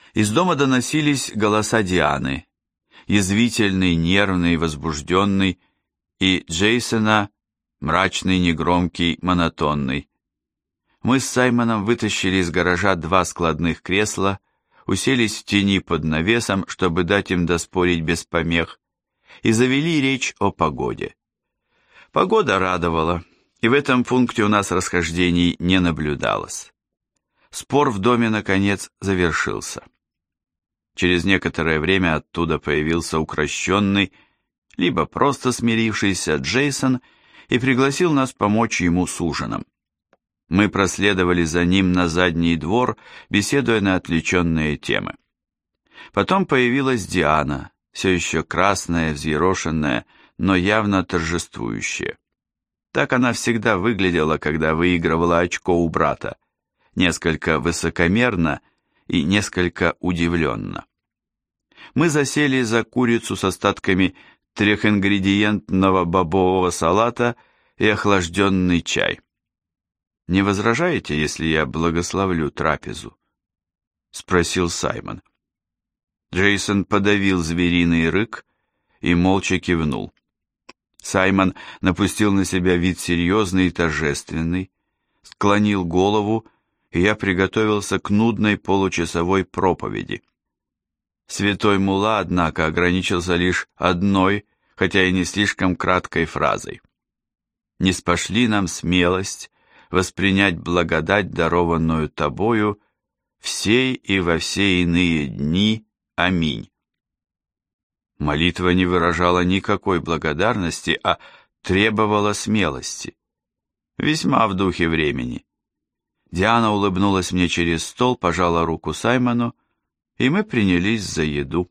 Из дома доносились голоса Дианы, язвительный, нервный, возбужденный, и Джейсона, мрачный, негромкий, монотонный. Мы с Саймоном вытащили из гаража 2 складных кресла, уселись в тени под навесом, чтобы дать им доспорить без помех, и завели речь о погоде. Погода радовала, и в этом пункте у нас расхождений не наблюдалось. Спор в доме, наконец, завершился. Через некоторое время оттуда появился укрощенный, либо просто смирившийся Джейсон и пригласил нас помочь ему с ужином. Мы проследовали за ним на задний двор, беседуя на отвлеченные темы. Потом появилась Диана, все еще красная, взъерошенная, но явно торжествующая. Так она всегда выглядела, когда выигрывала очко у брата, несколько высокомерно и несколько удивленно. Мы засели за курицу с остатками 3-ингредиентного бобового салата и охлажденный чай. «Не возражаете, если я благословлю трапезу?» — спросил Саймон. Джейсон подавил звериный рык и молча кивнул. Саймон напустил на себя вид серьезный и торжественный, склонил голову, и я приготовился к нудной получасовой проповеди. Святой Мулла, однако, ограничился лишь одной, хотя и не слишком краткой фразой. «Ниспошли нам смелость воспринять благодать, дарованную Тобою, всей и во все иные дни. Аминь». Молитва не выражала никакой благодарности, а требовала смелости. Весьма в духе времени. Диана улыбнулась мне через стол, пожала руку Саймону, и мы принялись за еду.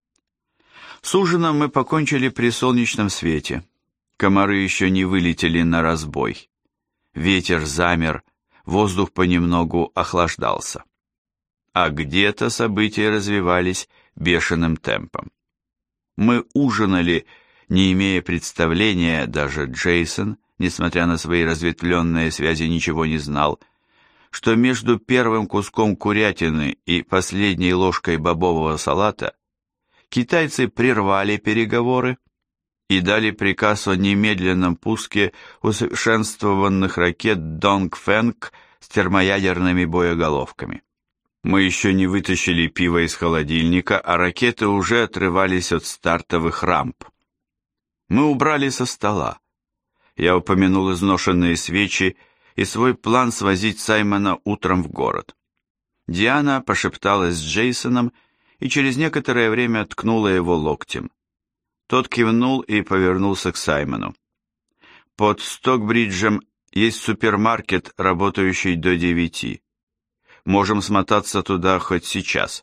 С ужином мы покончили при солнечном свете. Комары еще не вылетели на разбой. Ветер замер, воздух понемногу охлаждался. А где-то события развивались бешеным темпом. Мы ужинали, не имея представления, даже Джейсон, несмотря на свои разветвленные связи, ничего не знал, что между первым куском курятины и последней ложкой бобового салата китайцы прервали переговоры и дали приказ о немедленном пуске усовершенствованных ракет Донгфэнг с термоядерными боеголовками. Мы еще не вытащили пиво из холодильника, а ракеты уже отрывались от стартовых рамп. Мы убрали со стола. Я упомянул изношенные свечи и свой план свозить Саймона утром в город. Диана пошепталась с Джейсоном и через некоторое время ткнула его локтем. Тот кивнул и повернулся к Саймону. «Под Стокбриджем есть супермаркет, работающий до 9. Можем смотаться туда хоть сейчас».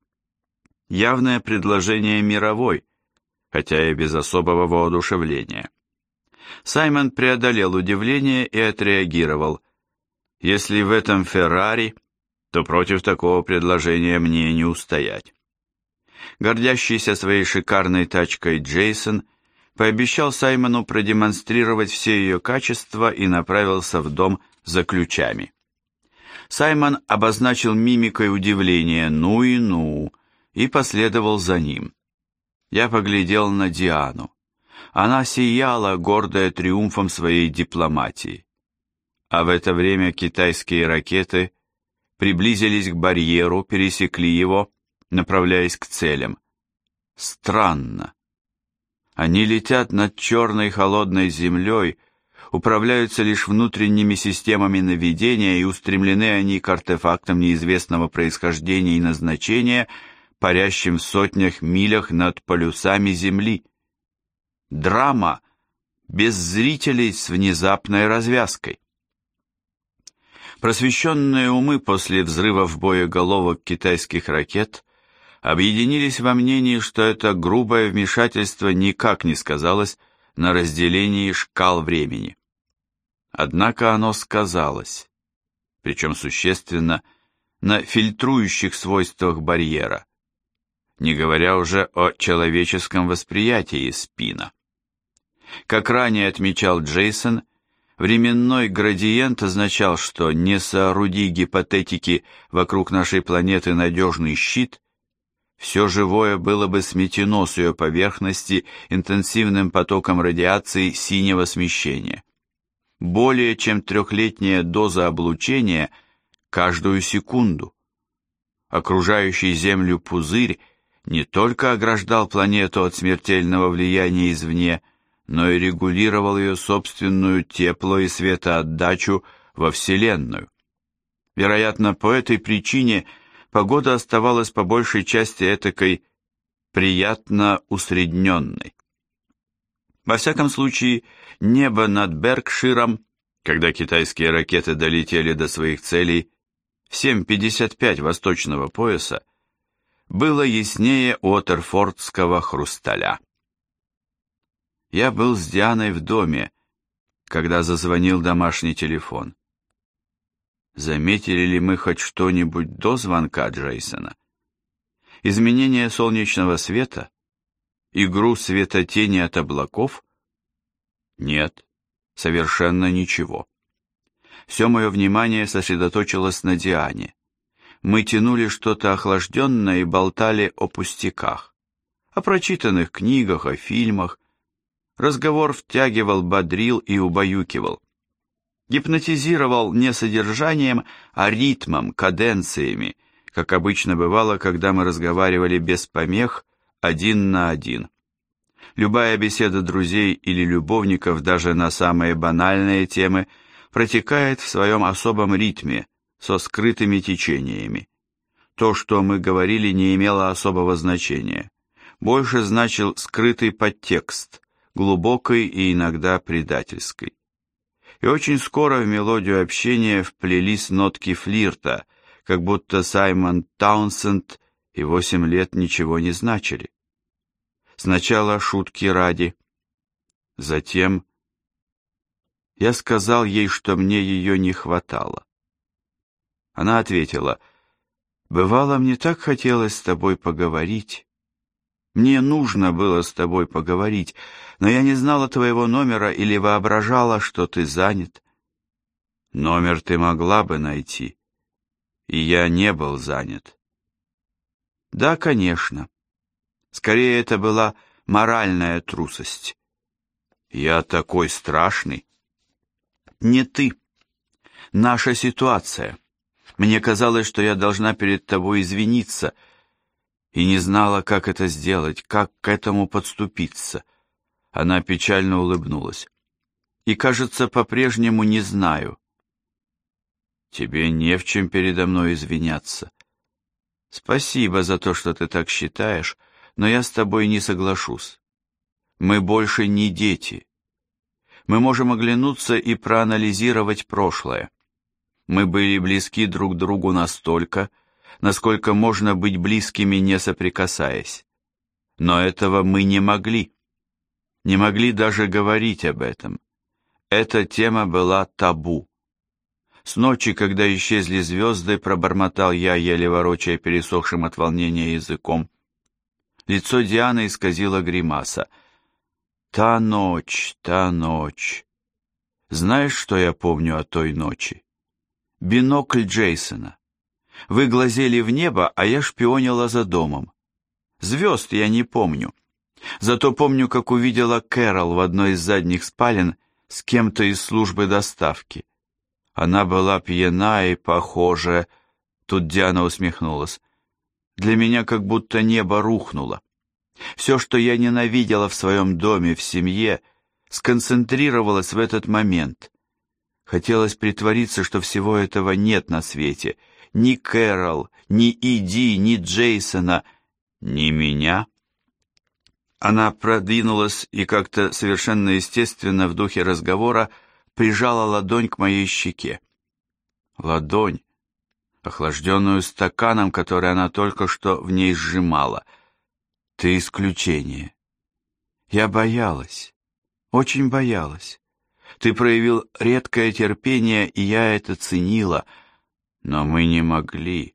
Явное предложение мировой, хотя и без особого воодушевления. Саймон преодолел удивление и отреагировал. «Если в этом Феррари, то против такого предложения мне не устоять». Гордящийся своей шикарной тачкой Джейсон пообещал Саймону продемонстрировать все ее качества и направился в дом за ключами. Саймон обозначил мимикой удивление «ну и ну» и последовал за ним. Я поглядел на Диану. Она сияла, гордая триумфом своей дипломатии. А в это время китайские ракеты приблизились к барьеру, пересекли его, направляясь к целям. Странно. Они летят над черной холодной землей, управляются лишь внутренними системами наведения, и устремлены они к артефактам неизвестного происхождения и назначения, парящим в сотнях милях над полюсами Земли. Драма без зрителей с внезапной развязкой. Просвещенные умы после взрывов боеголовок китайских ракет объединились во мнении, что это грубое вмешательство никак не сказалось на разделении шкал времени. Однако оно сказалось, причем существенно, на фильтрующих свойствах барьера, не говоря уже о человеческом восприятии спина. Как ранее отмечал Джейсон, Временной градиент означал, что не сооруди гипотетики вокруг нашей планеты надежный щит, все живое было бы сметено с ее поверхности интенсивным потоком радиации синего смещения. Более чем 3-летняя доза облучения каждую секунду. Окружающий Землю пузырь не только ограждал планету от смертельного влияния извне, но и регулировал ее собственную тепло- и светоотдачу во Вселенную. Вероятно, по этой причине погода оставалась по большей части этакой приятно усредненной. Во всяком случае, небо над Беркширом, когда китайские ракеты долетели до своих целей в 7:55 восточного пояса, было яснее уотерфордского хрусталя. Я был с Дианой в доме, когда зазвонил домашний телефон. Заметили ли мы хоть что-нибудь до звонка Джейсона? Изменение солнечного света? Игру светотени от облаков? Нет, совершенно ничего. Все мое внимание сосредоточилось на Диане. Мы тянули что-то охлажденное и болтали о пустяках, о прочитанных книгах, о фильмах. Разговор втягивал, бодрил и убаюкивал. Гипнотизировал не содержанием, а ритмом, каденциями, как обычно бывало, когда мы разговаривали без помех, один на один. Любая беседа друзей или любовников, даже на самые банальные темы, протекает в своем особом ритме, со скрытыми течениями. То, что мы говорили, не имело особого значения. Больше значил скрытый подтекст, глубокий и иногда предательский. И очень скоро в мелодию общения вплелись нотки флирта, как будто Саймон Таунсенд и 8 лет ничего не значили. Сначала шутки ради, затем я сказал ей, что мне ее не хватало. Она ответила: «Бывало, мне так хотелось с тобой поговорить. Мне нужно было с тобой поговорить, но я не знала твоего номера или воображала, что ты занят. Номер ты могла бы найти, и я не был занят». Да, конечно. Скорее, это была моральная трусость. Я такой страшный. Не ты. Наша ситуация. Мне казалось, что я должна перед тобой извиниться, и не знала, как это сделать, как к этому подступиться. Она печально улыбнулась. И, кажется, по-прежнему не знаю. Тебе не в чем передо мной извиняться. Спасибо за то, что ты так считаешь, но я с тобой не соглашусь. Мы больше не дети. Мы можем оглянуться и проанализировать прошлое. Мы были близки друг к другу настолько, насколько можно быть близкими, не соприкасаясь. Но этого мы не могли. Не могли даже говорить об этом. Эта тема была табу. С ночи, когда исчезли звезды, пробормотал я, еле ворочая пересохшим от волнения языком. Лицо Дианы исказило гримаса. Та ночь, та ночь. Знаешь, что я помню о той ночи? Бинокль Джейсона. Вы глазели в небо, а я шпионила за домом. Звезд я не помню. Зато помню, как увидела Кэрол в одной из задних спален с кем-то из службы доставки. Она была пьяна и, похоже... Тут Диана усмехнулась. Для меня как будто небо рухнуло. Все, что я ненавидела в своем доме, в семье, сконцентрировалось в этот момент. Хотелось притвориться, что всего этого нет на свете. Ни Кэрол, ни Иди, ни Джейсона, ни меня. Она продвинулась и как-то совершенно естественно в духе разговора прижала ладонь к моей щеке. Ладонь, охлажденную стаканом, который она только что в ней сжимала. Ты исключение. Я боялась, очень боялась. Ты проявил редкое терпение, и я это ценила. Но мы не могли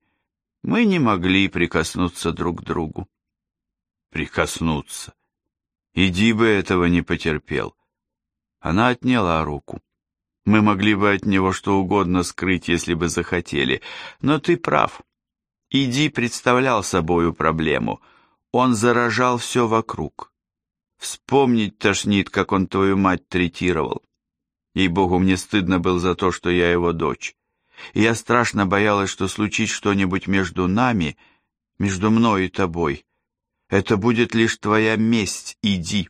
прикоснуться друг к другу. Прикоснуться. Иди бы этого не потерпел. Она отняла руку. Мы могли бы от него что угодно скрыть, если бы захотели, но ты прав. Иди представлял собою проблему. Он заражал все вокруг. Вспомнить тошнит, как он твою мать третировал. Ей-богу, мне стыдно было за то, что я его дочь. И я страшно боялась, что случится что-нибудь между нами, между мной и тобой. Это будет лишь твоя месть, иди.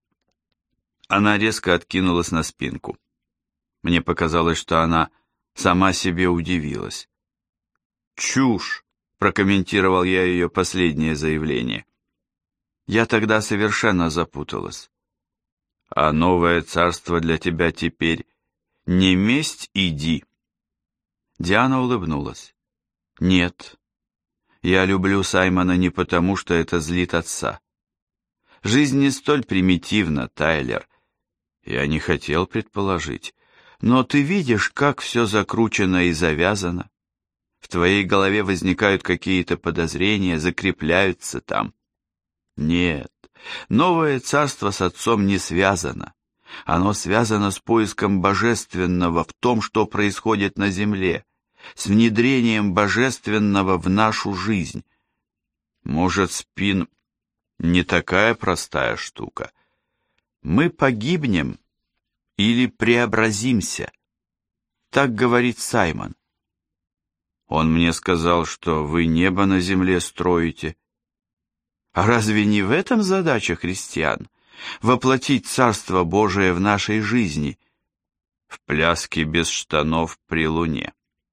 Она резко откинулась на спинку. Мне показалось, что она сама себе удивилась. «Чушь!» — прокомментировал я ее последнее заявление. Я тогда совершенно запуталась. «А новое царство для тебя теперь не месть, иди!» Диана улыбнулась. «Нет, я люблю Саймона не потому, что это злит отца. Жизнь не столь примитивна, Тайлер. Я не хотел предположить. Но ты видишь, как все закручено и завязано. В твоей голове возникают какие-то подозрения, закрепляются там. Нет, новое царство с отцом не связано. Оно связано с поиском божественного в том, что происходит на земле, с внедрением божественного в нашу жизнь. Может, спин не такая простая штука. Мы погибнем или преобразимся. Так говорит Саймон. Он мне сказал, что вы небо на земле строите. А разве не в этом задача христиан? Воплотить Царство Божие в нашей жизни, в пляске без штанов при луне.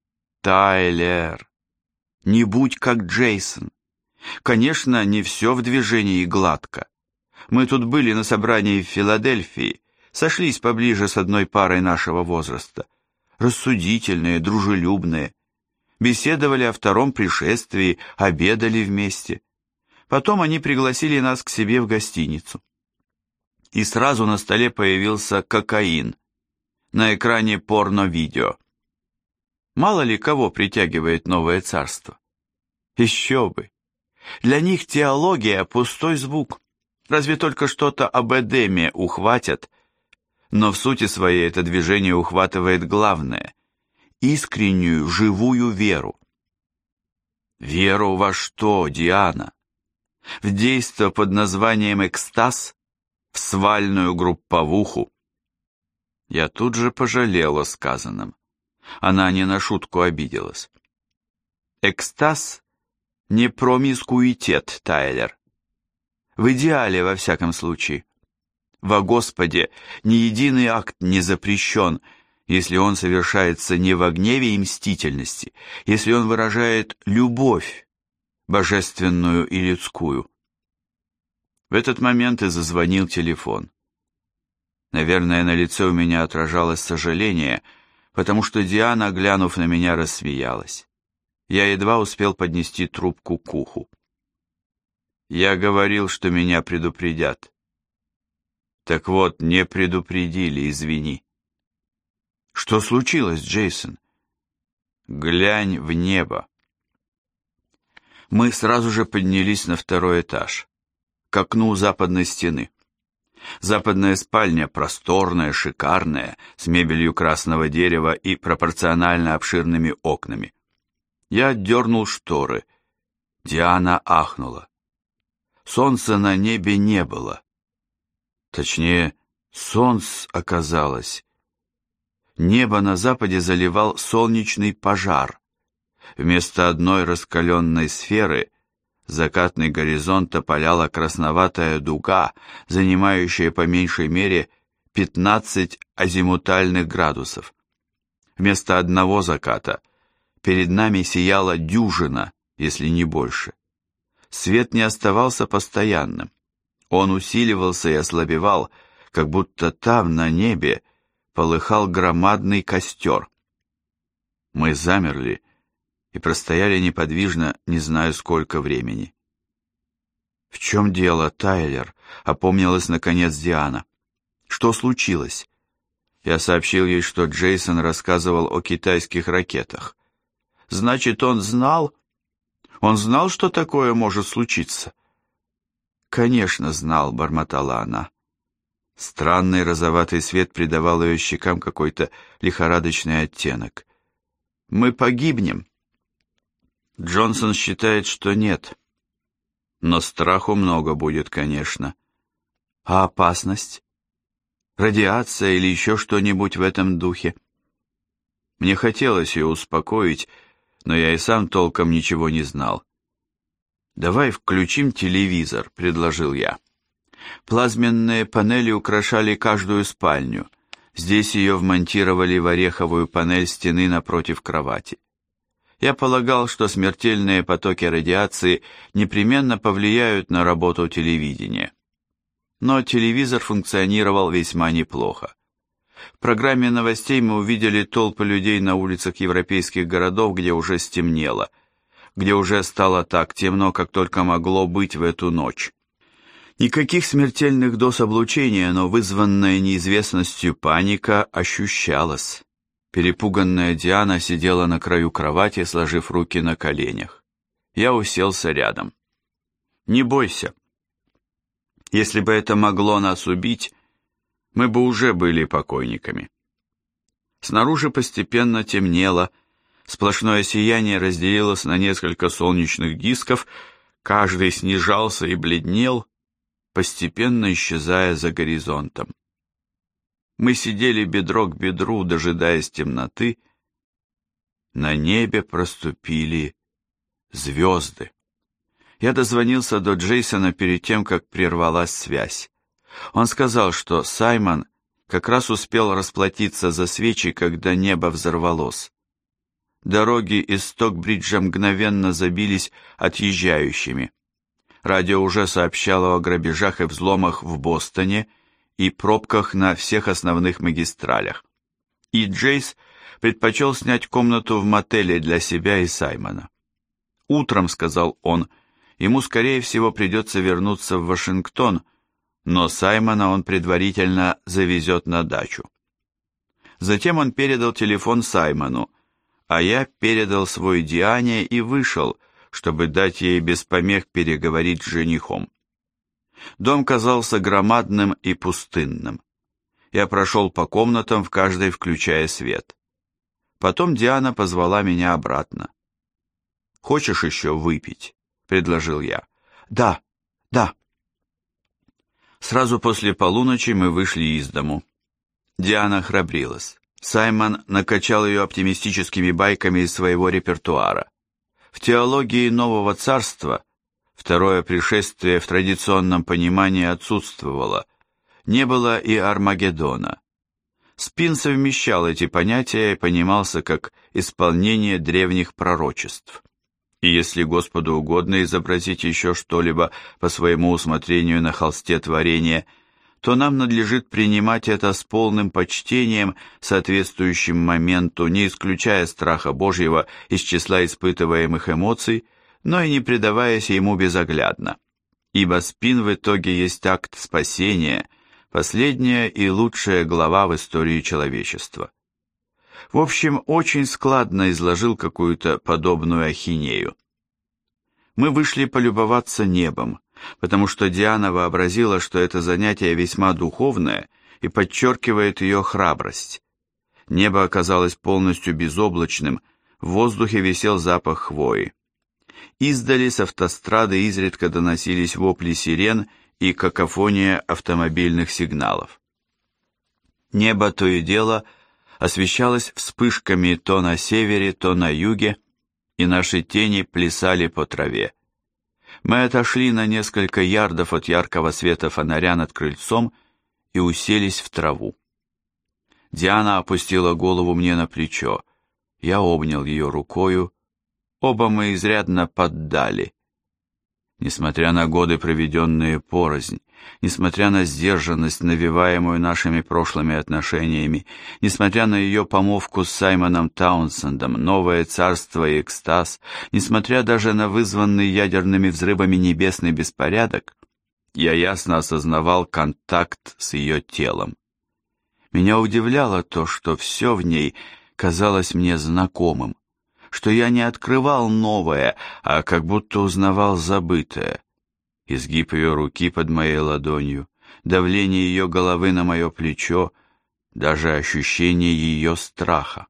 Тайлер, не будь как Джейсон. Конечно, не все в движении гладко. Мы тут были на собрании в Филадельфии, сошлись поближе с одной парой нашего возраста. Рассудительные, дружелюбные. Беседовали о втором пришествии, обедали вместе. Потом они пригласили нас к себе в гостиницу. И сразу на столе появился кокаин. На экране порно-видео. Мало ли кого притягивает новое царство. Еще бы. Для них теология – пустой звук. Разве только что-то об Эдеме ухватят. Но в сути своей это движение ухватывает главное – искреннюю, живую веру. Веру во что, Диана? В действо под названием экстаз? В свальную групповуху? Я тут же пожалел о сказанном. Она не на шутку обиделась. Экстаз – не промискуитет, Тайлер. В идеале, во всяком случае. Во Господе ни единый акт не запрещен, если он совершается не во гневе и мстительности, если он выражает любовь, божественную и людскую. В этот момент и зазвонил телефон. Наверное, на лице у меня отражалось сожаление, потому что Диана, глянув на меня, рассмеялась. Я едва успел поднести трубку к уху. Я говорил, что меня предупредят. Так вот, не предупредили, извини. Что случилось, Джейсон? Глянь в небо. Мы сразу же поднялись на второй этаж, к окну западной стены. Западная спальня просторная, шикарная, с мебелью красного дерева и пропорционально обширными окнами. Я отдернул шторы. Диана ахнула. Солнца на небе не было. Точнее, солнце оказалось. Небо на западе заливал солнечный пожар. Вместо одной раскаленной сферы закатный горизонт опаляла красноватая дуга, занимающая по меньшей мере 15 азимутальных градусов. Вместо одного заката перед нами сияла дюжина, если не больше. Свет не оставался постоянным. Он усиливался и ослабевал, как будто там, на небе, полыхал громадный костер. Мы замерли и простояли неподвижно, не знаю сколько времени. «В чем дело, Тайлер?» — опомнилась наконец Диана. «Что случилось?» Я сообщил ей, что Джейсон рассказывал о китайских ракетах. «Значит, он знал? Он знал, что такое может случиться?» «Конечно знал», — бормотала она. Странный розоватый свет придавал ее щекам какой-то лихорадочный оттенок. «Мы погибнем?» Джонсон считает, что нет. Но страху много будет, конечно. А опасность? Радиация или еще что-нибудь в этом духе? Мне хотелось ее успокоить, но я и сам толком ничего не знал. «Давай включим телевизор», — предложил я. Плазменные панели украшали каждую спальню. Здесь ее вмонтировали в ореховую панель стены напротив кровати. Я полагал, что смертельные потоки радиации непременно повлияют на работу телевидения. Но телевизор функционировал весьма неплохо. В программе новостей мы увидели толпы людей на улицах европейских городов, где уже стемнело, где уже стало так темно, как только могло быть в эту ночь. Никаких смертельных доз облучения, но вызванная неизвестностью паника ощущалась. Перепуганная Диана сидела на краю кровати, сложив руки на коленях. Я уселся рядом. «Не бойся. Если бы это могло нас убить, мы бы уже были покойниками». Снаружи постепенно темнело, сплошное сияние разделилось на несколько солнечных дисков, каждый снижался и бледнел, постепенно исчезая за горизонтом. Мы сидели бедро к бедру, дожидаясь темноты. На небе проступили звезды. Я дозвонился до Джейсона перед тем, как прервалась связь. Он сказал, что Саймон как раз успел расплатиться за свечи, когда небо взорвалось. Дороги из Стокбриджа мгновенно забились отъезжающими. Радио уже сообщало о грабежах и взломах в Бостоне и пробках на всех основных магистралях. И Джейс предпочел снять комнату в мотеле для себя и Саймона. «Утром», — сказал он, — «ему, скорее всего, придется вернуться в Вашингтон, но Саймона он предварительно завезет на дачу». Затем он передал телефон Саймону, а я передал свой Диане и вышел, чтобы дать ей без помех переговорить с женихом. Дом казался громадным и пустынным. Я прошел по комнатам, в каждой включая свет. Потом Диана позвала меня обратно. «Хочешь еще выпить?» — предложил я. «Да, да». Сразу после полуночи мы вышли из дому. Диана храбрилась. Саймон накачал ее оптимистическими байками из своего репертуара. В теологии Нового Царства второе пришествие в традиционном понимании отсутствовало, не было и Армагеддона. Спин совмещал эти понятия и понимался как исполнение древних пророчеств. И если Господу угодно изобразить еще что-либо по своему усмотрению на холсте творения, то нам надлежит принимать это с полным почтением, соответствующим моменту, не исключая страха Божьего из числа испытываемых эмоций, но и не предаваясь ему безоглядно. Ибо Спин в итоге есть акт спасения, последняя и лучшая глава в истории человечества. В общем, очень складно изложил какую-то подобную ахинею. Мы вышли полюбоваться небом, потому что Диана вообразила, что это занятие весьма духовное и подчеркивает ее храбрость. Небо оказалось полностью безоблачным, в воздухе висел запах хвои. Издали с автострады изредка доносились вопли сирен и какофония автомобильных сигналов. Небо то и дело освещалось вспышками то на севере, то на юге, и наши тени плясали по траве. Мы отошли на несколько ярдов от яркого света фонаря над крыльцом и уселись в траву. Диана опустила голову мне на плечо. Я обнял ее рукою. Оба мы изрядно поддали. Несмотря на годы, проведенные порознь, несмотря на сдержанность, навеваемую нашими прошлыми отношениями, несмотря на ее помолвку с Саймоном Таунсендом, новое царство и экстаз, несмотря даже на вызванный ядерными взрывами небесный беспорядок, я ясно осознавал контакт с ее телом. Меня удивляло то, что все в ней казалось мне знакомым, что я не открывал новое, а как будто узнавал забытое. Изгиб ее руки под моей ладонью, давление ее головы на мое плечо, даже ощущение ее страха.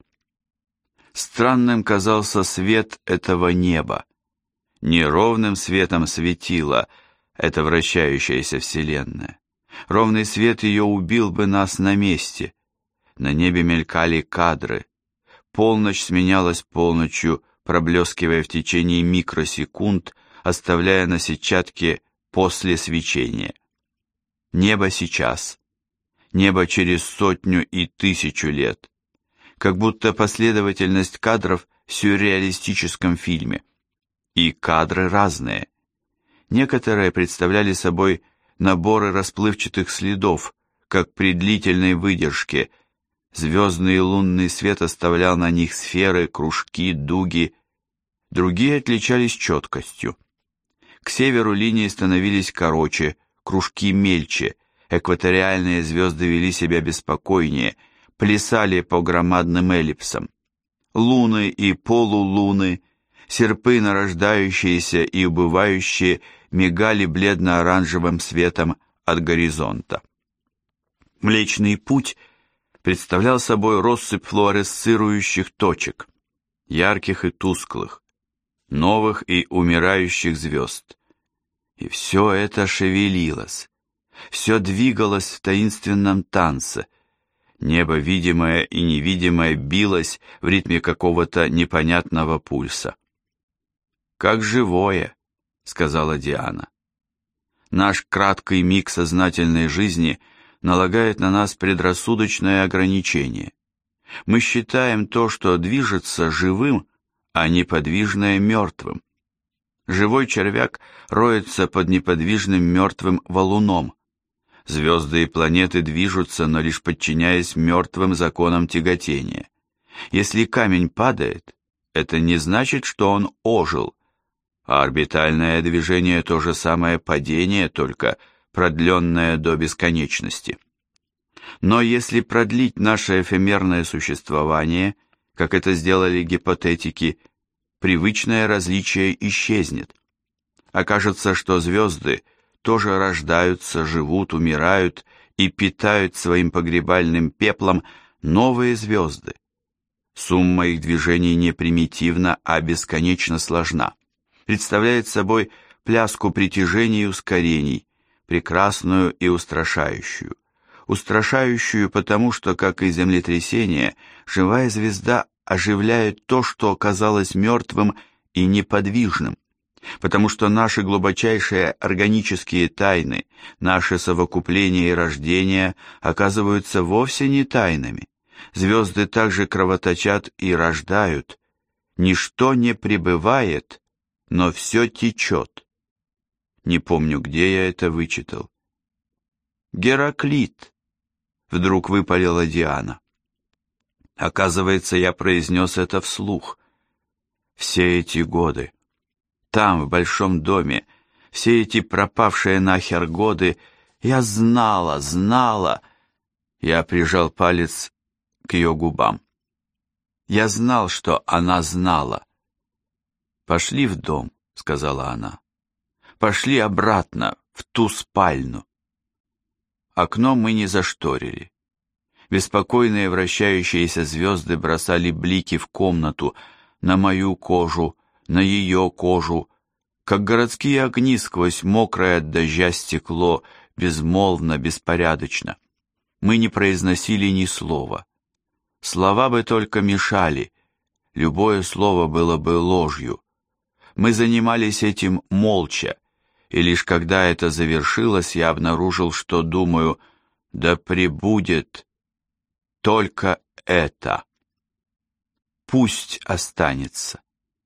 Странным казался свет этого неба. Неровным светом светила эта вращающаяся вселенная. Ровный свет ее убил бы нас на месте. На небе мелькали кадры. Полночь сменялась полночью, проблескивая в течение микросекунд, оставляя на сетчатке после свечения. Небо сейчас. Небо через 100 и 1000 лет. Как будто последовательность кадров в сюрреалистическом фильме. И кадры разные. Некоторые представляли собой наборы расплывчатых следов, как при длительной выдержке. Звездный и лунный свет оставлял на них сферы, кружки, дуги. Другие отличались четкостью. К северу линии становились короче, кружки мельче, экваториальные звезды вели себя беспокойнее, плясали по громадным эллипсам. Луны и полулуны, серпы нарождающиеся и убывающие, мигали бледно-оранжевым светом от горизонта. Млечный путь представлял собой россыпь флуоресцирующих точек, ярких и тусклых, новых и умирающих звезд. И все это шевелилось, все двигалось в таинственном танце. Небо, видимое и невидимое, билось в ритме какого-то непонятного пульса. «Как живое», — сказала Диана. «Наш краткий миг сознательной жизни налагает на нас предрассудочное ограничение. Мы считаем то, что движется, живым, а неподвижное мертвым. Живой червяк роется под неподвижным мертвым валуном. Звезды и планеты движутся, но лишь подчиняясь мертвым законам тяготения. Если камень падает, это не значит, что он ожил, а орбитальное движение то же самое падение, только продленное до бесконечности. Но если продлить наше эфемерное существование, как это сделали гипотетики, привычное различие исчезнет. Окажется, что звезды тоже рождаются, живут, умирают и питают своим погребальным пеплом новые звезды. Сумма их движений не примитивна, а бесконечно сложна. Представляет собой пляску притяжений и ускорений, прекрасную и устрашающую. Устрашающую потому, что, как и землетрясение, живая звезда оживляет то, что казалось мертвым и неподвижным, потому что наши глубочайшие органические тайны, наши совокупления и рождения оказываются вовсе не тайнами. Звезды также кровоточат и рождают. Ничто не пребывает, но все течет. Не помню, где я это вычитал. Гераклит, вдруг выпалила Диана. Оказывается, я произнес это вслух. Все эти годы, там, в большом доме, все эти пропавшие нахер годы, я знала. Я прижал палец к ее губам. Я знал, что она знала. «Пошли в дом», — сказала она. «Пошли обратно, в ту спальню». Окно мы не зашторили. Беспокойные вращающиеся звезды бросали блики в комнату, на мою кожу, на ее кожу, как городские огни сквозь мокрое от дождя стекло, безмолвно, беспорядочно. Мы не произносили ни слова. Слова бы только мешали, любое слово было бы ложью. Мы занимались этим молча, и лишь когда это завершилось, я обнаружил, что думаю, да пребудет только это. Пусть останется.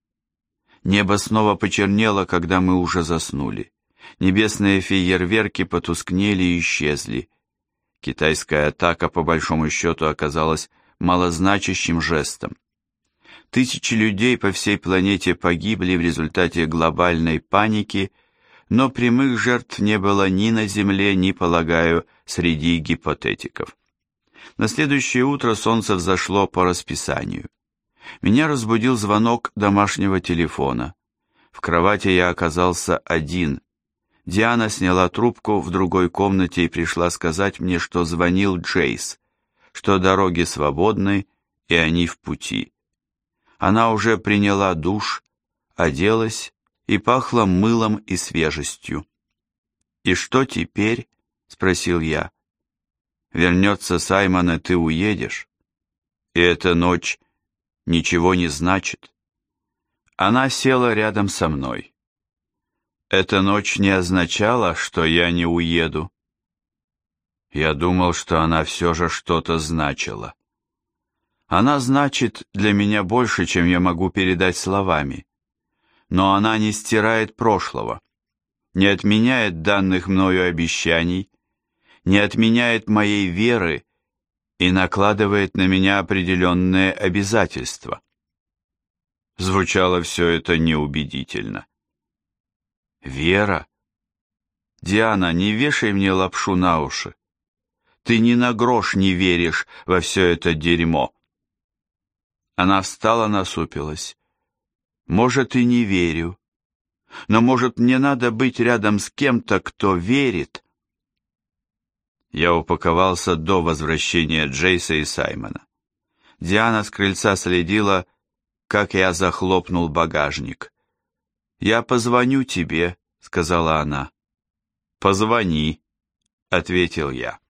Небо снова почернело, когда мы уже заснули. Небесные фейерверки потускнели и исчезли. Китайская атака, по большому счету, оказалась малозначащим жестом. Тысячи людей по всей планете погибли в результате глобальной паники, но прямых жертв не было ни на Земле, ни, полагаю, среди гипотетиков. На следующее утро солнце взошло по расписанию. Меня разбудил звонок домашнего телефона. В кровати я оказался один. Диана сняла трубку в другой комнате и пришла сказать мне, что звонил Джейс, что дороги свободны и они в пути. Она уже приняла душ, оделась и пахла мылом и свежестью. «И что теперь?» — спросил я. «Вернется Саймон, и ты уедешь. И эта ночь ничего не значит». Она села рядом со мной. Эта ночь не означала, что я не уеду. Я думал, что она все же что-то значила. Она значит для меня больше, чем я могу передать словами. Но она не стирает прошлого, не отменяет данных мною обещаний, не отменяет моей веры и накладывает на меня определенные обязательства. Звучало все это неубедительно. Вера? Диана, не вешай мне лапшу на уши. Ты ни на грош не веришь во все это дерьмо. Она встала, насупилась. Может, и не верю. Но, может, мне надо быть рядом с кем-то, кто верит? Я упаковался до возвращения Джейса и Саймона. Диана с крыльца следила, как я захлопнул багажник. «Я позвоню тебе», — сказала она. «Позвони», — ответил я.